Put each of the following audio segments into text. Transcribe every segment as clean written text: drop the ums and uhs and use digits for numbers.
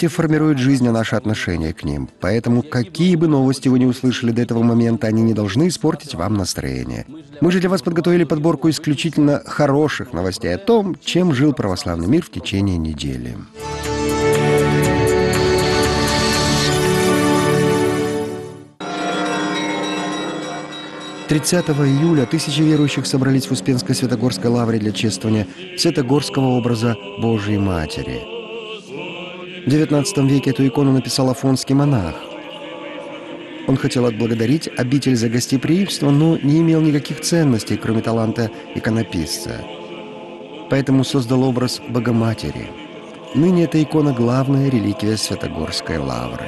ценности формируют жизнь и наше отношение к ним. Поэтому, какие бы новости вы не услышали до этого момента, они не должны испортить вам настроение. Мы же для вас подготовили подборку исключительно хороших новостей о том, чем жил православный мир в течение недели. 30 июля тысячи верующих собрались в Успенской Святогорской лавре для чествования святогорского образа Божией Матери. В XIX веке эту икону написал афонский монах. Он хотел отблагодарить обитель за гостеприимство, но не имел никаких ценностей, кроме таланта иконописца. Поэтому создал образ Богоматери. Ныне эта икона — главная реликвия Святогорской лавры.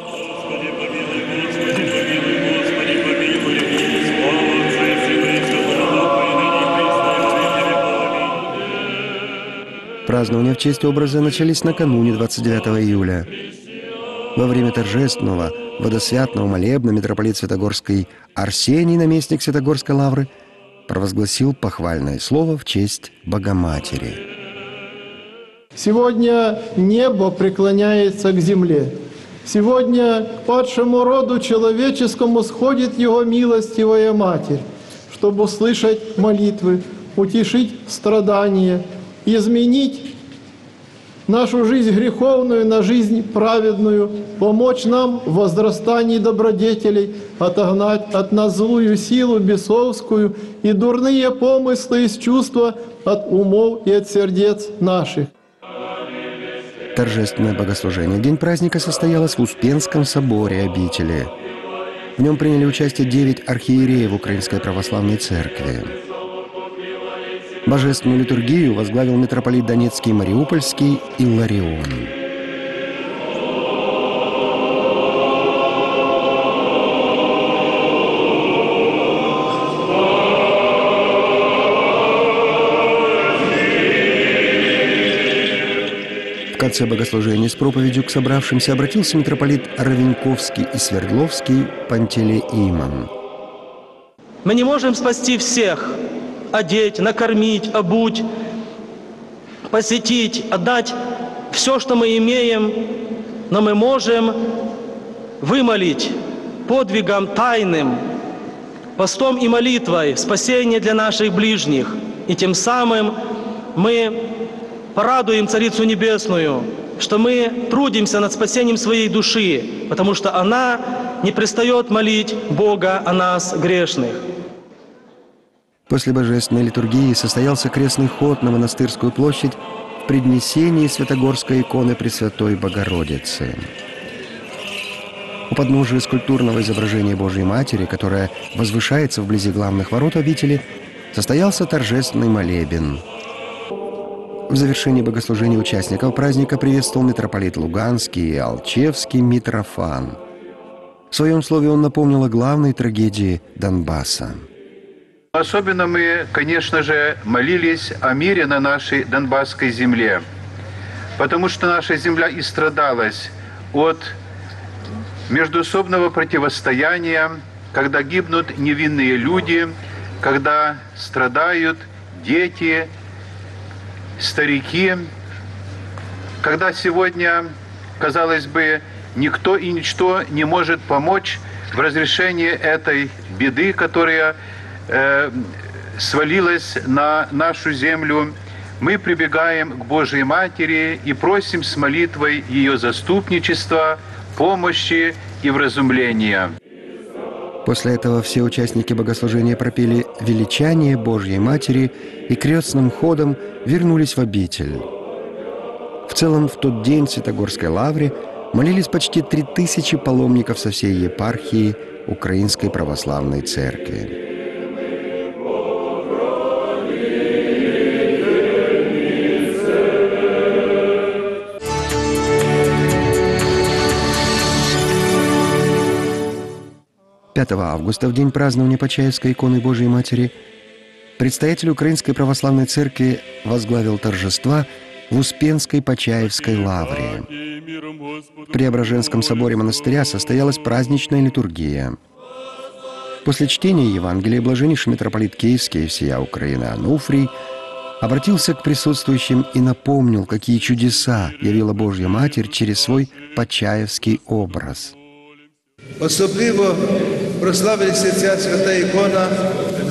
Празднования в честь образа начались накануне 29 июля. Во время торжественного водосвятного молебна митрополит Святогорский Арсений, наместник Святогорской лавры, провозгласил похвальное слово в честь Богоматери. Сегодня небо преклоняется к земле. Сегодня к падшему роду человеческому сходит его милостивая Матерь, чтобы услышать молитвы, утешить страдания, изменить нашу жизнь греховную на жизнь праведную, помочь нам в возрастании добродетелей, отогнать от нас злую силу бесовскую и дурные помыслы из чувства от умов и от сердец наших. Торжественное богослужение в день праздника состоялось в Успенском соборе обители. В нем приняли участие 9 архиереев Украинской Православной Церкви. Божественную литургию возглавил митрополит Донецкий и Мариупольский Илларион. В конце богослужения с проповедью к собравшимся обратился митрополит Равенковский и Свердловский Пантелеимон. Мы не можем спасти всех, одеть, накормить, обуть, посетить, отдать все, что мы имеем, но мы можем вымолить подвигом тайным, постом и молитвой спасение для наших ближних. И тем самым мы порадуем Царицу Небесную, что мы трудимся над спасением своей души, потому что она не перестает молить Бога о нас, грешных. После божественной литургии состоялся крестный ход на Монастырскую площадь в преднесении Святогорской иконы Пресвятой Богородицы. У подножия скульптурного изображения Божьей Матери, которое возвышается вблизи главных ворот обители, состоялся торжественный молебен. В завершении богослужения участников праздника приветствовал митрополит Луганский и Алчевский Митрофан. В своем слове он напомнил о главной трагедии Донбасса. Особенно мы, конечно же, молились о мире на нашей Донбасской земле, потому что наша земля истрадалась от междоусобного противостояния, когда гибнут невинные люди, когда страдают дети, старики, когда сегодня, казалось бы, никто и ничто не может помочь в разрешении этой беды, которая свалилась на нашу землю. Мы прибегаем к Божьей Матери и просим с молитвой ее заступничества, помощи и вразумления. После этого все участники богослужения пропели величание Божьей Матери и крестным ходом вернулись в обитель. В целом, в тот день в Святогорской лавре молились почти 3000 паломников со всей епархии Украинской Православной Церкви. Августа, в день празднования Почаевской иконы Божией Матери, предстоятель Украинской Православной Церкви возглавил торжества в Успенской Почаевской лавре. В Преображенском соборе монастыря состоялась праздничная литургия. После чтения Евангелия блаженнейший митрополит Киевский и всея Украины Ануфрий обратился к присутствующим и напомнил, какие чудеса явила Божья Матерь через свой почаевский образ. Особливо прославилася ця свята ікона в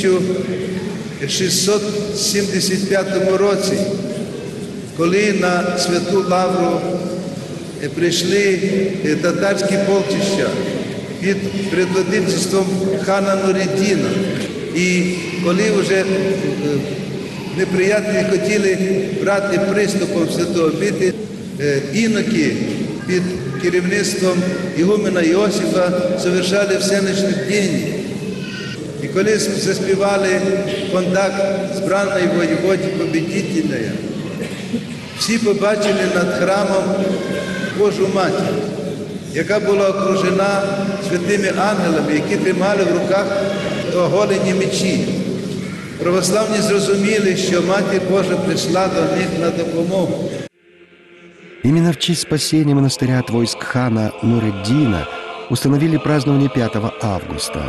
1675 році, коли на Святу Лавру прийшли татарські полчища під предводительством хана Нуриддіна. І коли вже неприятелі хотіли брати приступом святого обитель, іноки під керівництвом ігумена Йосифа совершали всеночні дні. І коли заспівали контакт збраної воєводі победителя, всі побачили над храмом Божу Матір, яка була окружена святими ангелами, які тримали в руках оголені мечі. Православні зрозуміли, що Матір Божа прийшла до них на допомогу. Именно в честь спасения монастыря от войск хана Нуриддина установили празднование 5 августа.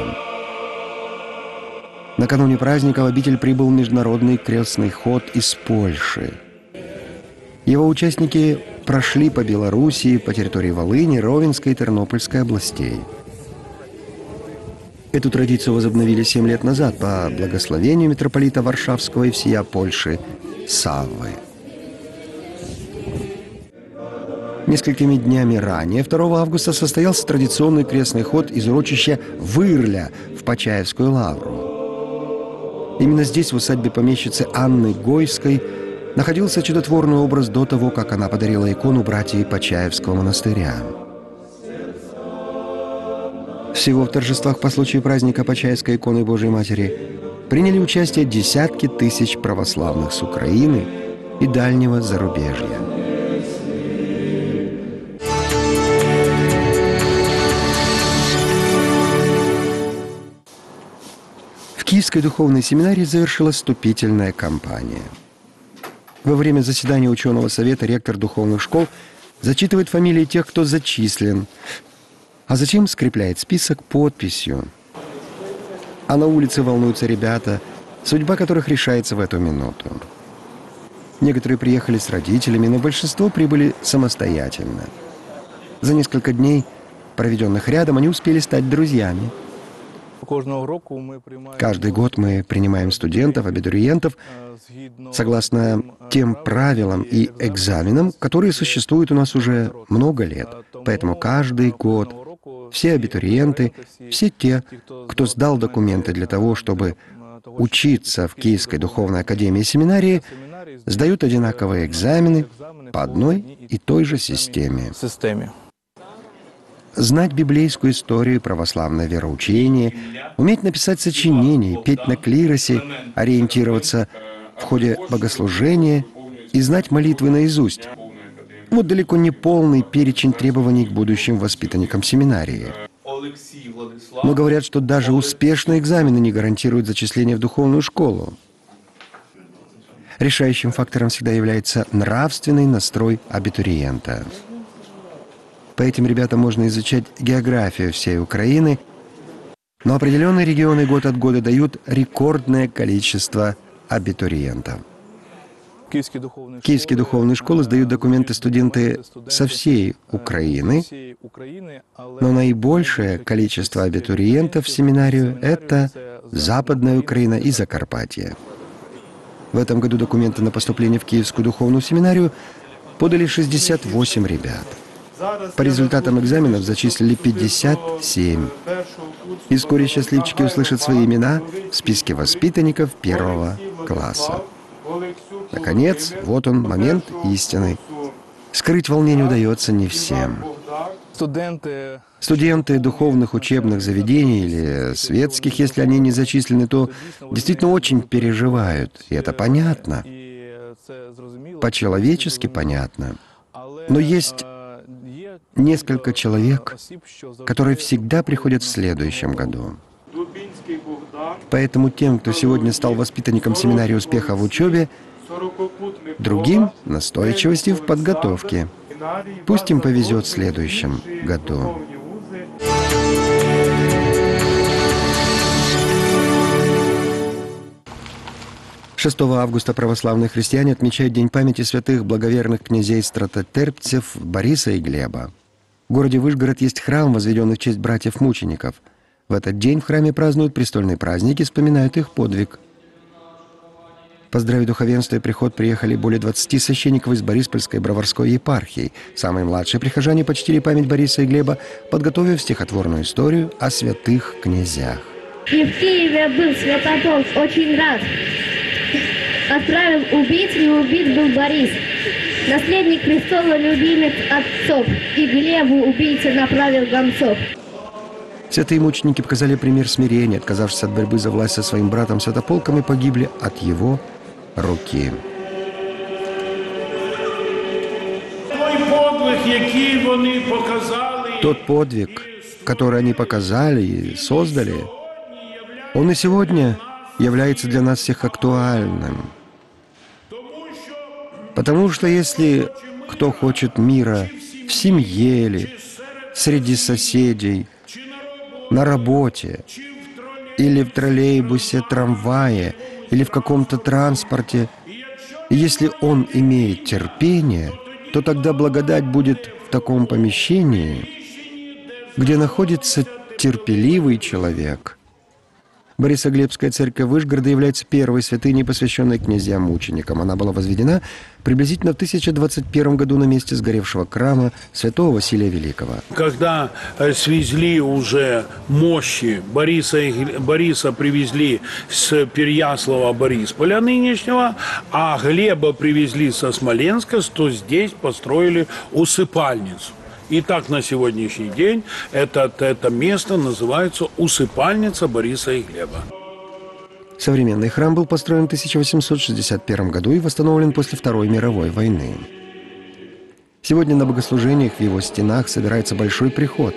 Накануне праздника в обитель прибыл международный крестный ход из Польши. Его участники прошли по Белоруссии, по территории Волыни, Ровенской и Тернопольской областей. Эту традицию возобновили 7 лет назад по благословению митрополита Варшавского и всея Польши Саввы. Несколькими днями ранее, 2 августа, состоялся традиционный крестный ход из урочища Вырля в Почаевскую лавру. Именно здесь, в усадьбе помещицы Анны Гойской, находился чудотворный образ до того, как она подарила икону братьев Почаевского монастыря. Всего в торжествах по случаю праздника Почаевской иконы Божией Матери приняли участие десятки тысяч православных с Украины и дальнего зарубежья. В Киевской духовной семинарии завершилась вступительная кампания. Во время заседания ученого совета ректор духовных школ зачитывает фамилии тех, кто зачислен, а затем скрепляет список подписью. А на улице волнуются ребята, судьба которых решается в эту минуту. Некоторые приехали с родителями, но большинство прибыли самостоятельно. За несколько дней, проведенных рядом, они успели стать друзьями. Каждый год мы принимаем студентов, абитуриентов согласно тем правилам и экзаменам, которые существуют у нас уже много лет. Поэтому каждый год все абитуриенты, все те, кто сдал документы для того, чтобы учиться в Киевской духовной академии и семинарии, сдают одинаковые экзамены по одной и той же системе. Знать библейскую историю, православное вероучение, уметь написать сочинение, петь на клиросе, ориентироваться в ходе богослужения и знать молитвы наизусть. Вот далеко не полный перечень требований к будущим воспитанникам семинарии. Но говорят, что даже успешные экзамены не гарантируют зачисление в духовную школу. Решающим фактором всегда является нравственный настрой абитуриента. По этим ребятам можно изучать географию всей Украины, но определенные регионы год от года дают рекордное количество абитуриентов. Киевские духовные школы сдают документы студенты со всей Украины, но наибольшее количество абитуриентов в семинарию — это Западная Украина и Закарпатье. В этом году документы на поступление в Киевскую духовную семинарию подали 68 ребят. По результатам экзаменов зачислили 57. И вскоре счастливчики услышат свои имена в списке воспитанников 1 класса. Наконец, вот он, момент истины. Скрыть волнение удается не всем. Студенты духовных учебных заведений или светских, если они не зачислены, то действительно очень переживают. И это понятно. По-человечески понятно. Но есть несколько человек, которые всегда приходят в следующем году. Поэтому тем, кто сегодня стал воспитанником семинарии успеха в учебе, другим — настойчивости в подготовке. Пусть им повезет в следующем году. 6 августа православные христиане отмечают День памяти святых благоверных князей-стратотерпцев Бориса и Глеба. В городе Вышгород есть храм, возведенный в честь братьев-мучеников. В этот день в храме празднуют престольные праздники, вспоминают их подвиг. Поздравить духовенство и приход приехали более 20 священников из Бориспольской и Броварской епархий. Самые младшие прихожане почтили память Бориса и Глеба, подготовив стихотворную историю о святых князях. И в Киеве был Святополк, очень рад. Отправил убить, и убит был Борис. Наследник престола, любимец отцов. И Глебу убийца направил гонцов. Святые мученики показали пример смирения, отказавшись от борьбы за власть со своим братом Святополком, и погибли от его руки. Тот подвиг, который они показали и создали, он и сегодня является для нас всех актуальным. Потому что если кто хочет мира в семье или среди соседей, на работе, или в троллейбусе, трамвае, или в каком-то транспорте, и если он имеет терпение, то тогда благодать будет в таком помещении, где находится терпеливый человек. Борисоглебская церковь Вышгорода является первой святыней, посвященной князьям-мученикам. Она была возведена приблизительно в 1021 году на месте сгоревшего храма святого Василия Великого. Когда свезли уже мощи, Бориса привезли с Переяслава-Борисполя нынешнего, а Глеба привезли со Смоленска, то здесь построили усыпальницу. И так на сегодняшний день это место называется усыпальница Бориса и Глеба. Современный храм был построен в 1861 году и восстановлен после Второй мировой войны. Сегодня на богослужениях в его стенах собирается большой приход.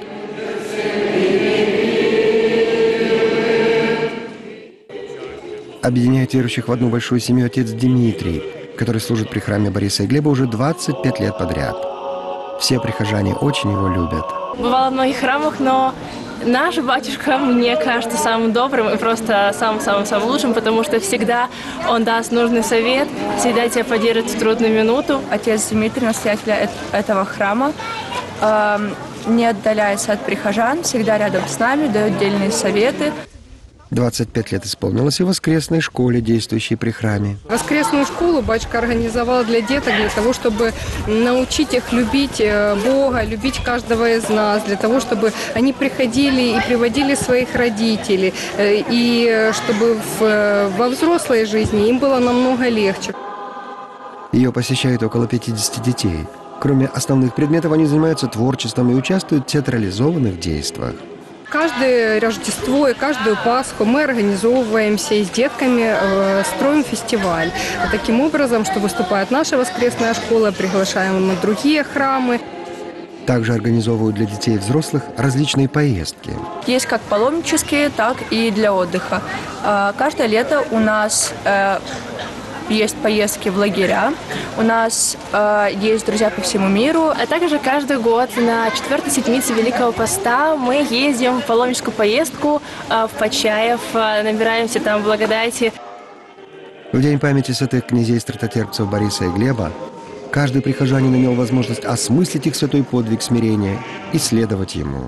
Объединяет верующих в одну большую семью отец Дмитрий, который служит при храме Бориса и Глеба уже 25 лет подряд. Все прихожане очень его любят. Бывала в многих храмах, но наш батюшка, мне кажется, самым добрым и просто самым-самым лучшим, потому что всегда он даст нужный совет, всегда тебя поддержит в трудную минуту. Отец Дмитрий, настоятель этого храма, не отдаляется от прихожан, всегда рядом с нами, дает дельные советы. 25 лет исполнилось и в воскресной школе, действующей при храме. Воскресную школу батюшка организовал для деток, для того, чтобы научить их любить Бога, любить каждого из нас, для того, чтобы они приходили и приводили своих родителей, и чтобы во взрослой жизни им было намного легче. Ее посещают около 50 детей. Кроме основных предметов, они занимаются творчеством и участвуют в театрализованных действиях. Каждое Рождество и каждую Пасху мы организовываемся и с детками строим фестиваль. Таким образом, что выступает наша воскресная школа, приглашаем мы другие храмы. Также организовывают для детей и взрослых различные поездки. Есть как паломнические, так и для отдыха. Каждое лето у нас есть поездки в лагеря. У нас есть друзья по всему миру. А также каждый год на 4-й седмице Великого Поста мы ездим в паломническую поездку в Почаев, набираемся там благодати. В день памяти святых князей-стратотерпцев Бориса и Глеба каждый прихожанин имел возможность осмыслить их святой подвиг смирения и следовать ему.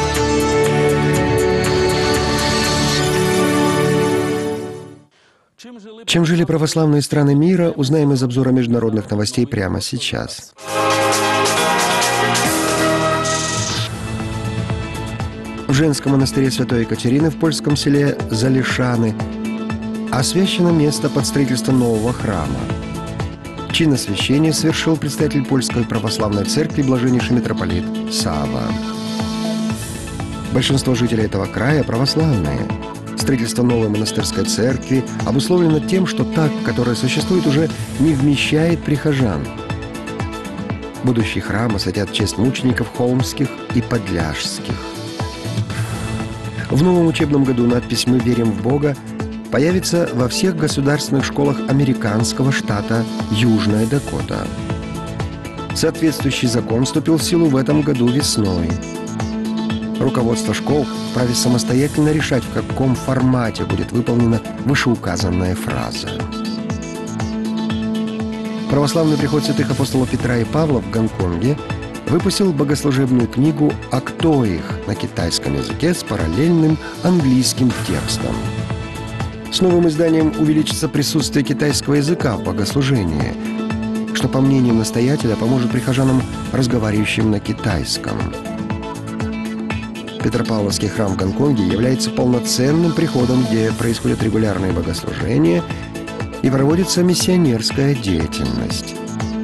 Чем жили православные страны мира, узнаем из обзора международных новостей прямо сейчас. В женском монастыре Святой Екатерины в польском селе Залишаны освящено место под строительство нового храма. Чин освящения совершил предстоятель Польской православной церкви блаженнейший митрополит Сава. Большинство жителей этого края православные. Строительство новой монастырской церкви обусловлено тем, что та, которая существует, уже не вмещает прихожан. Будущий храм освятят в честь мучеников холмских и подляжских. В новом учебном году надпись «Мы верим в Бога» появится во всех государственных школах американского штата Южная Дакота. Соответствующий закон вступил в силу в этом году весной. Руководство школ вправе самостоятельно решать, в каком формате будет выполнена вышеуказанная фраза. Православный приход святых апостолов Петра и Павла в Гонконге выпустил богослужебную книгу «А кто их?» на китайском языке с параллельным английским текстом. С новым изданием увеличится присутствие китайского языка в богослужении, что, по мнению настоятеля, поможет прихожанам, разговаривающим на китайском. Петропавловский храм в Гонконге является полноценным приходом, где происходят регулярные богослужения и проводится миссионерская деятельность.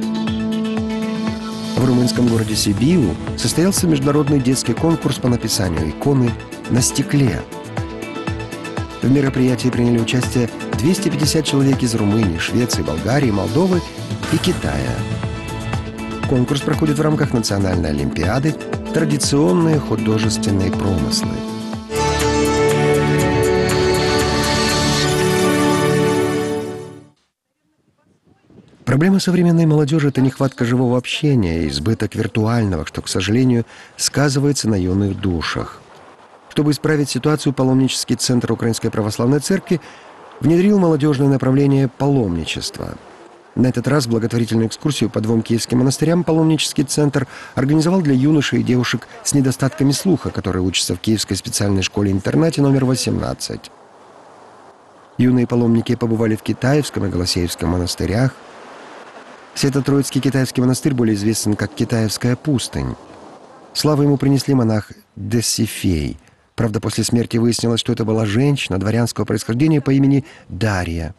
В румынском городе Сибиу состоялся международный детский конкурс по написанию иконы на стекле. В мероприятии приняли участие 250 человек из Румынии, Швеции, Болгарии, Молдовы и Китая. Конкурс проходит в рамках национальной олимпиады «Традиционные художественные промыслы». Проблема современной молодежи – это нехватка живого общения и избыток виртуального, что, к сожалению, сказывается на юных душах. Чтобы исправить ситуацию, паломнический центр Украинской Православной Церкви внедрил молодежное направление паломничества. На этот раз благотворительную экскурсию по 2 киевским монастырям паломнический центр организовал для юношей и девушек с недостатками слуха, которые учатся в Киевской специальной школе-интернате номер 18. Юные паломники побывали в Китаевском и Голосеевском монастырях. Свято-Троицкий китайский монастырь более известен как Китаевская пустынь. Славу ему принесли монах Десифей. Правда, после смерти выяснилось, что это была женщина дворянского происхождения по имени Дарья.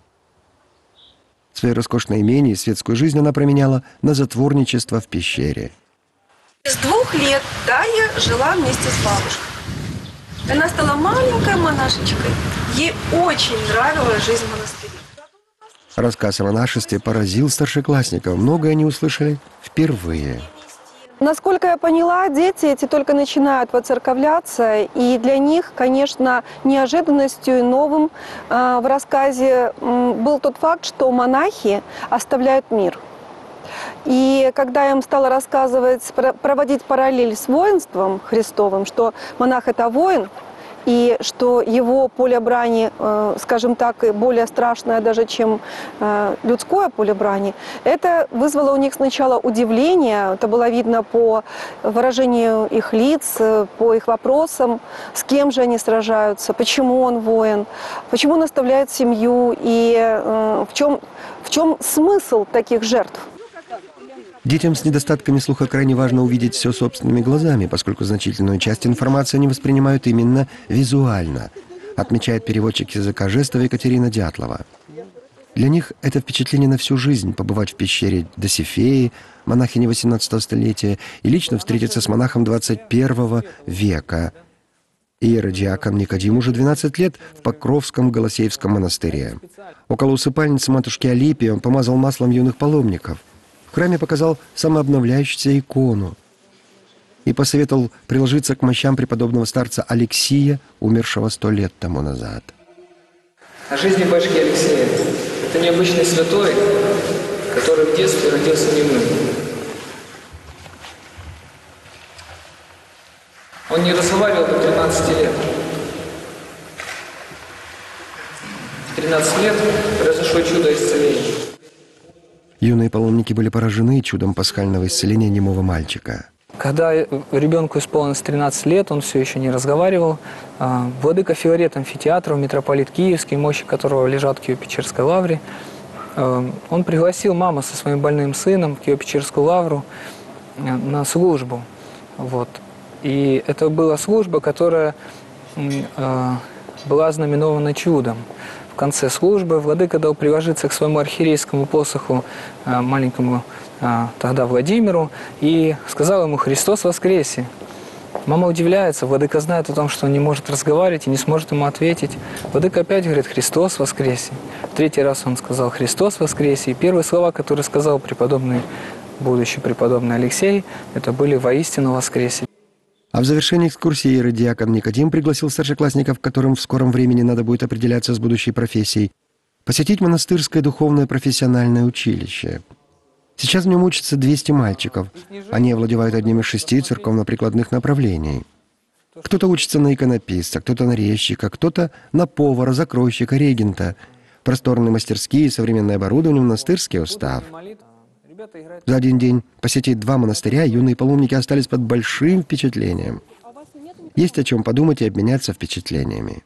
Свое роскошное имение и светскую жизнь она променяла на затворничество в пещере. С 2 лет Дарья жила вместе с бабушкой. Она стала маленькой монашечкой. Ей очень нравилась жизнь в монастыре. Рассказ о монашестве поразил старшеклассников. Многое они услышали впервые. Насколько я поняла, дети эти только начинают воцерковляться, и для них, конечно, неожиданностью и новым в рассказе был тот факт, что монахи оставляют мир. И когда я им стала рассказывать, проводить параллель с воинством Христовым, что монах – это воин, и что его поле брани, скажем так, более страшное даже, чем людское поле брани, это вызвало у них сначала удивление, это было видно по выражению их лиц, по их вопросам, с кем же они сражаются, почему он воин, почему он оставляет семью и в чем смысл таких жертв. Детям с недостатками слуха крайне важно увидеть все собственными глазами, поскольку значительную часть информации они воспринимают именно визуально, отмечает переводчик языка жестов Екатерина Дятлова. Для них это впечатление на всю жизнь – побывать в пещере Досифеи, монахини 18 столетия, и лично встретиться с монахом 21 века. Иеродиакон Никодим уже 12 лет в Покровском Голосеевском монастыре. Около усыпальницы матушки Алипии он помазал маслом юных паломников. В храме показал самообновляющуюся икону и посоветовал приложиться к мощам преподобного старца Алексия, умершего 100 лет тому назад. О жизни батюшки Алексея. Это необычный святой, который в детстве родился немым. Он не разговаривал до 13 лет. В 13 лет произошло чудо исцеления. Юные паломники были поражены чудом пасхального исцеления немого мальчика. Когда ребенку исполнилось 13 лет, он все еще не разговаривал. Владыка Филарет Амфитеатров, митрополит Киевский, мощи которого лежат в Киево-Печерской лавре, он пригласил маму со своим больным сыном в Киево-Печерскую лавру на службу. Вот. И это была служба, которая была знаменована чудом. В конце службы владыка дал приложиться к своему архиерейскому посоху, маленькому тогда Владимиру, и сказал ему: «Христос воскресе!». Мама удивляется, владыка знает о том, что он не может разговаривать и не сможет ему ответить. Владыка опять говорит: «Христос воскресе!». В 3-й раз он сказал: «Христос воскресе!». И первые слова, которые сказал будущий преподобный Алексей, это были: «Воистину воскресе!». А в завершении экскурсии иеродиакон Никодим пригласил старшеклассников, которым в скором времени надо будет определяться с будущей профессией, посетить монастырское духовное профессиональное училище. Сейчас в нем учатся 200 мальчиков. Они овладевают одним из 6 церковно-прикладных направлений. Кто-то учится на иконописца, кто-то на резчика, кто-то на повара, закройщика, регента. Просторные мастерские, современное оборудование, монастырский устав. За один день посетить 2 монастыря, юные паломники остались под большим впечатлением. Есть о чем подумать и обменяться впечатлениями.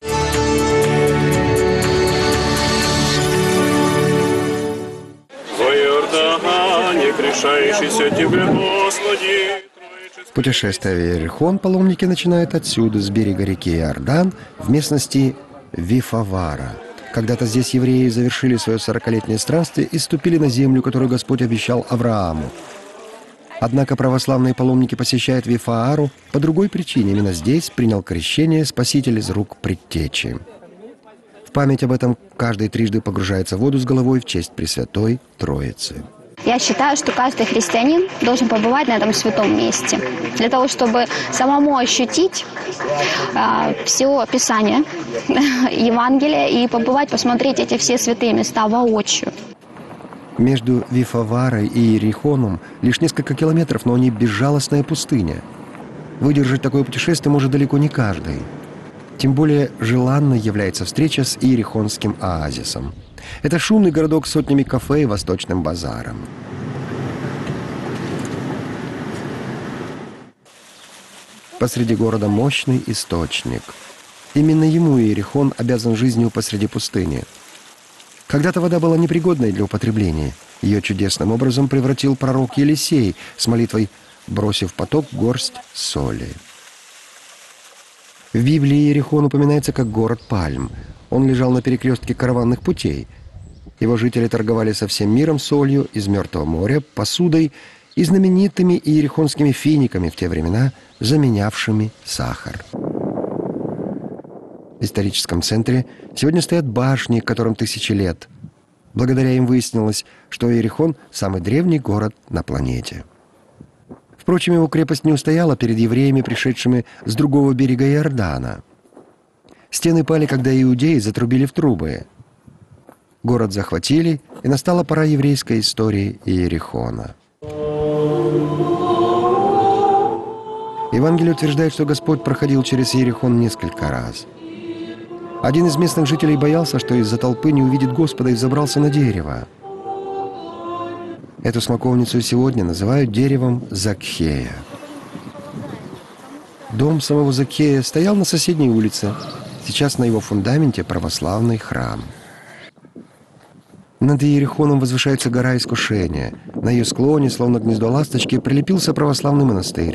Путешествие в Иерихон паломники начинают отсюда, с берега реки Иордан, в местности Вифавара. Когда-то здесь евреи завершили свое 40-летнее странствие и ступили на землю, которую Господь обещал Аврааму. Однако православные паломники посещают Вифаару по другой причине. Именно здесь принял крещение Спаситель из рук предтечи. В память об этом каждый трижды погружается в воду с головой в честь Пресвятой Троицы. Я считаю, что каждый христианин должен побывать на этом святом месте, для того, чтобы самому ощутить все Писание, Евангелие и побывать, посмотреть эти все святые места воочию. Между Вифаварой и Иерихоном лишь несколько километров, но они безжалостная пустыня. Выдержать такое путешествие может далеко не каждый. Тем более желанной является встреча с Иерихонским оазисом. Это шумный городок с сотнями кафе и восточным базаром. Посреди города мощный источник. Именно ему Иерихон обязан жизнью посреди пустыни. Когда-то вода была непригодной для употребления. Ее чудесным образом превратил пророк Елисей с молитвой «бросив в поток горсть соли». В Библии Иерихон упоминается как город пальм. Он лежал на перекрестке караванных путей. Его жители торговали со всем миром солью из Мертвого моря, посудой и знаменитыми иерихонскими финиками в те времена, заменявшими сахар. В историческом центре сегодня стоят башни, которым тысячи лет. Благодаря им выяснилось, что Иерихон – самый древний город на планете. Впрочем, его крепость не устояла перед евреями, пришедшими с другого берега Иордана. Стены пали, когда иудеи затрубили в трубы. Город захватили, и настала пора еврейской истории Иерихона. Евангелие утверждает, что Господь проходил через Иерихон несколько раз. Один из местных жителей боялся, что из-за толпы не увидит Господа, и взобрался на дерево. Эту смоковницу сегодня называют деревом Закхея. Дом самого Закхея стоял на соседней улице. Сейчас на его фундаменте православный храм. Над Иерихоном возвышается гора Искушения. На ее склоне, словно гнездо ласточки, прилепился православный монастырь.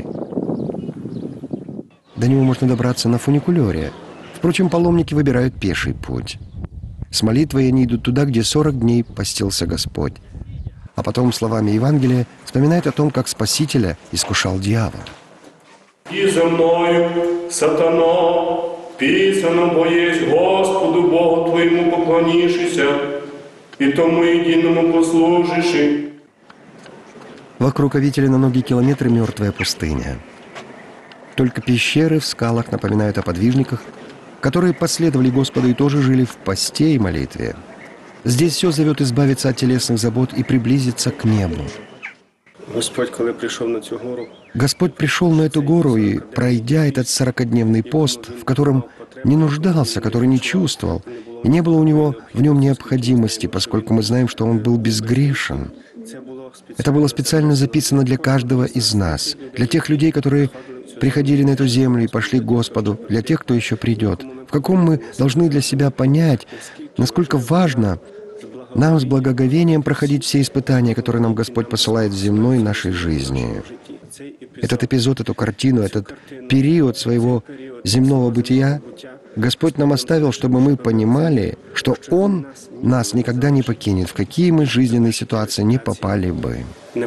До него можно добраться на фуникулере. Впрочем, паломники выбирают пеший путь. С молитвой они идут туда, где 40 дней постился Господь. А потом словами Евангелия вспоминает о том, как Спасителя искушал дьявол. «И за мною, сатана, писано, бо есть Господу Богу твоему поклонишься, и тому единому послужишь». Вокруг Авителя на многие километры мертвая пустыня. Только пещеры в скалах напоминают о подвижниках, которые последовали Господу и тоже жили в посте и молитве. Здесь все зовет избавиться от телесных забот и приблизиться к небу. Господь, коли пришел на эту гору, Господь пришел на эту гору и, пройдя этот 40-дневный пост, в котором не нуждался, который не чувствовал, и не было у него в нем необходимости, поскольку мы знаем, что он был безгрешен. Это было специально записано для каждого из нас, для тех людей, которые приходили на эту землю и пошли к Господу, для тех, кто еще придет. В каком мы должны для себя понять, насколько важно нам с благоговением проходить все испытания, которые нам Господь посылает в земной нашей жизни. Этот эпизод, эту картину, этот период своего земного бытия Господь нам оставил, чтобы мы понимали, что Он нас никогда не покинет, в какие мы жизненные ситуации не попали бы.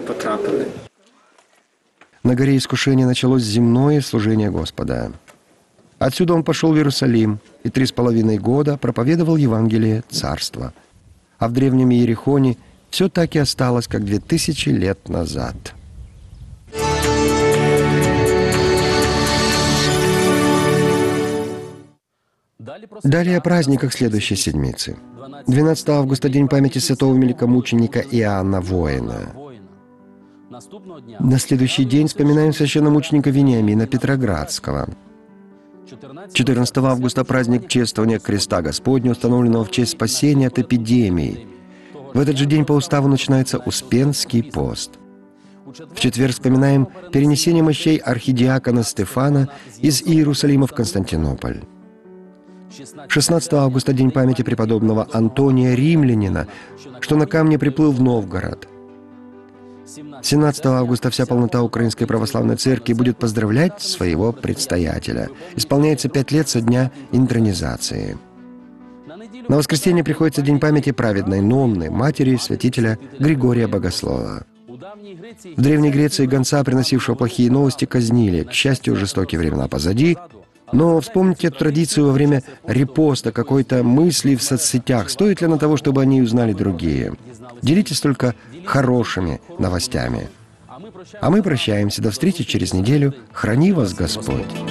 На горе Искушения началось земное служение Господа. Отсюда Он пошел в Иерусалим и 3,5 года проповедовал Евангелие Царства. А в древнем Иерихоне все так и осталось, как 2000 лет назад. Далее о праздниках следующей седмицы. 12 августа – день памяти святого великомученика Иоанна Воина. На следующий день вспоминаем священномученика Вениамина Петроградского. 14 августа – праздник чествования Креста Господня, установленного в честь спасения от эпидемии. В этот же день по уставу начинается Успенский пост. В четверг вспоминаем перенесение мощей архидиакона Стефана из Иерусалима в Константинополь. 16 августа – день памяти преподобного Антония Римлянина, что на камне приплыл в Новгород. 17 августа вся полнота Украинской Православной Церкви будет поздравлять своего предстоятеля. Исполняется 5 лет со дня интронизации. На воскресенье приходится день памяти праведной Нонны, матери святителя Григория Богослова. В Древней Греции гонца, приносившего плохие новости, казнили. К счастью, жестокие времена позади. Но вспомните эту традицию во время репоста какой-то мысли в соцсетях. Стоит ли она того, чтобы о ней узнали другие? Делитесь только хорошими новостями. А мы прощаемся. До встречи через неделю. Храни вас Господь!